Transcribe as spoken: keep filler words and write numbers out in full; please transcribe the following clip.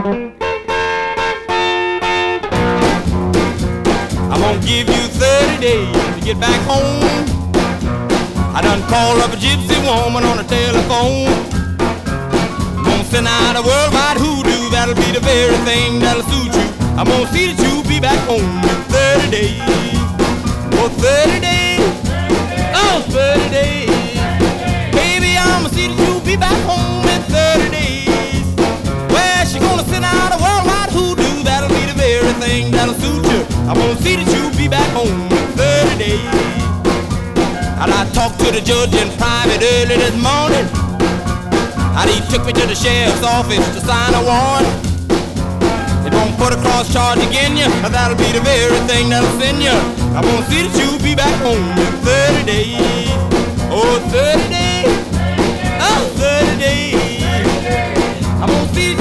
I'm gonna give you thirty days to get back home. I done called up a gypsy woman on the telephone. I'm gonna send out a worldwide hoodoo, that'll be the very thing that'll suit you. I'm gonna see that you be back home in thirty days. Oh, thirty days. Oh, thirty days. Baby, I'm gonna see that you be back home in thirty days. Well, she gonna send out a worldwide hoodoo, that'll be the very thing that'll suit you. I'm gonna see that you be back home in thirty days. And I talked to the judge in private early this morning, and he took me to the sheriff's office to sign a warrant. They gonna put a cross charge against you, but that'll be the very thing that'll send you. I'm gonna see that you be back home in thirty days. Oh, thirty days. Oh, thirty days.